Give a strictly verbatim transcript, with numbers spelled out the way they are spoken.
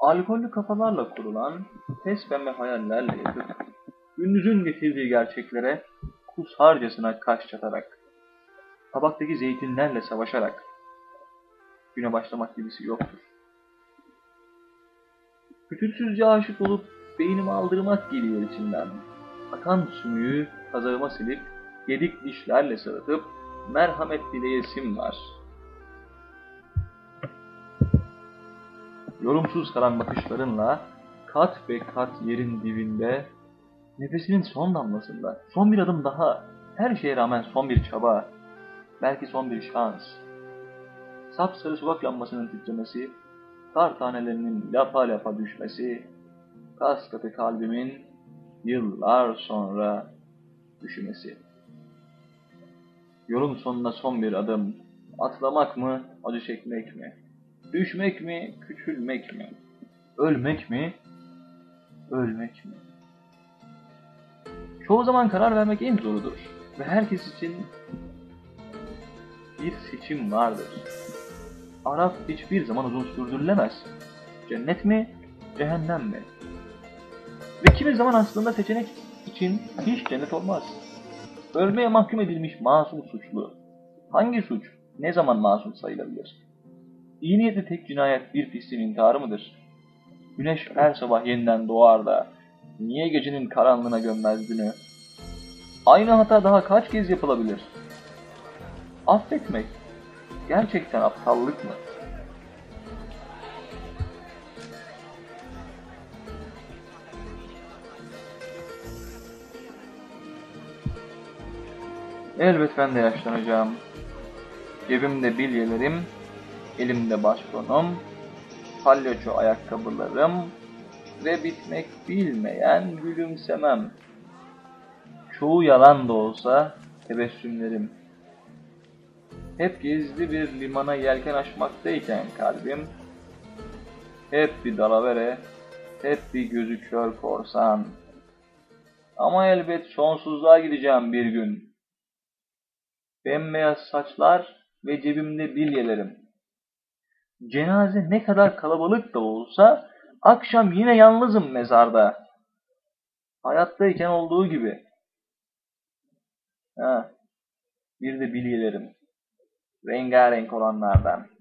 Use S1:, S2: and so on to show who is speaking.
S1: Alkollü kafalarla kurulan pes pembe hayallerle yatıp, gündüzün getirdiği gerçeklere kusarcasına kaş çatarak, tabaktaki zeytinlerle savaşarak, güne başlamak gibisi yoktur. Fütursuzca aşık olup beynimi aldırmak geliyor içimden. Akan sümüğü kazağıma silip, yedik dişlerle sırıtıp, merhamet dileyesim var. Yorumsuz karan bakışlarınla, kat ve kat yerin dibinde, nefesinin son damlasında, son bir adım daha, her şeye rağmen son bir çaba, belki son bir şans. Sapsarı sokak lambasının titremesi, kar tanelerinin lapa lapa düşmesi, kas katı kalbimin yıllar sonra üşümesi. Yolun sonuna son bir adım, atlamak mı, acı çekmek mi? Düşmek mi, küçülmek mi? Ölmek mi, ölmek mi? Çoğu zaman karar vermek en zorudur ve herkes için bir seçim vardır. Araf hiçbir zaman uzun sürdürülemez. Cennet mi, cehennem mi? Ve kimi zaman aslında seçenek için hiç cennet olmaz. Ölmeye mahkum edilmiş masum suçlu. Hangi suç, ne zaman masum sayılabilir? İyi niyetli tek cinayet bir pisliğin intiharı mıdır? Güneş her sabah yeniden doğar da, niye gecenin karanlığına gömmez günü? Aynı hata daha kaç kez yapılabilir? Affetmek, gerçekten aptallık mı? Elbet ben de yaşlanacağım. Cebimde bilyelerim, elimde bastonum, palyaço ayakkabılarım ve bitmek bilmeyen gülümsemem. Çoğu yalan da olsa tebessümlerim. Hep gizli bir limana yelken açmaktayken kalbim, hep bir dalavere, hep bir gözü kör korsan. Ama elbet sonsuzluğa gideceğim bir gün. Bembeyaz saçlar ve cebimde bilyelerim. Cenaze ne kadar kalabalık da olsa, akşam yine yalnızım mezarda. Hayattayken olduğu gibi. Ha, bir de bilyelerim. Rengarenk olanlardan.